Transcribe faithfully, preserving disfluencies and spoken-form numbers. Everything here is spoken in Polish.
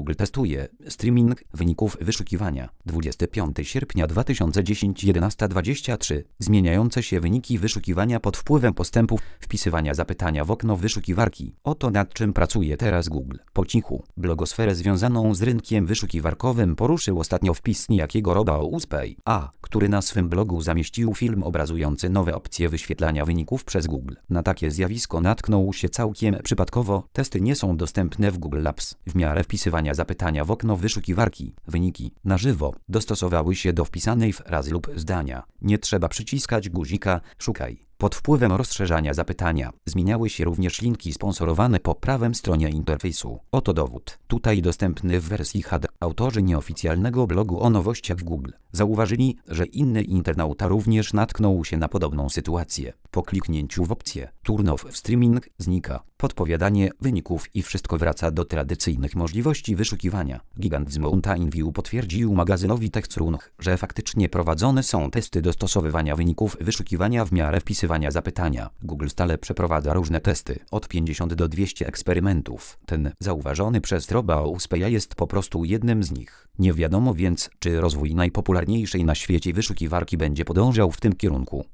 Google testuje streaming wyników wyszukiwania. dwudziestego piątego sierpnia dwa tysiące dziesiątego, jedenasta dwadzieścia trzy. Zmieniające się wyniki wyszukiwania pod wpływem postępów wpisywania zapytania w okno wyszukiwarki. Oto nad czym pracuje teraz Google. Po cichu. Blogosferę związaną z rynkiem wyszukiwarkowym poruszył ostatnio wpis niejakiego Roba Uspay, a, który na swym blogu zamieścił film obrazujący nowe opcje wyświetlania wyników przez Google. Na takie zjawisko natknął się całkiem przypadkowo. Testy nie są dostępne w Google Labs. W miarę wpisywania zapytania w okno wyszukiwarki, wyniki na żywo dostosowały się do wpisanej frazy lub zdania. Nie trzeba przyciskać guzika "Szukaj". Pod wpływem rozszerzania zapytania zmieniały się również linki sponsorowane po prawym stronie interfejsu. Oto dowód. Tutaj dostępny w wersji H D. Autorzy nieoficjalnego blogu o nowościach w Google zauważyli, że inny internauta również natknął się na podobną sytuację. Po kliknięciu w opcję Turn off streaming znika podpowiadanie wyników i wszystko wraca do tradycyjnych możliwości wyszukiwania. Gigant z Mountain View potwierdził magazynowi TechCrunch, że faktycznie prowadzone są testy dostosowywania wyników wyszukiwania w miarę wpisywania zapytania. Google stale przeprowadza różne testy, od pięćdziesięciu do dwustu eksperymentów. Ten zauważony przez Roba Uspaya jest po prostu jednym z nich. Nie wiadomo więc, czy rozwój najpopularniejszej na świecie wyszukiwarki będzie podążał w tym kierunku.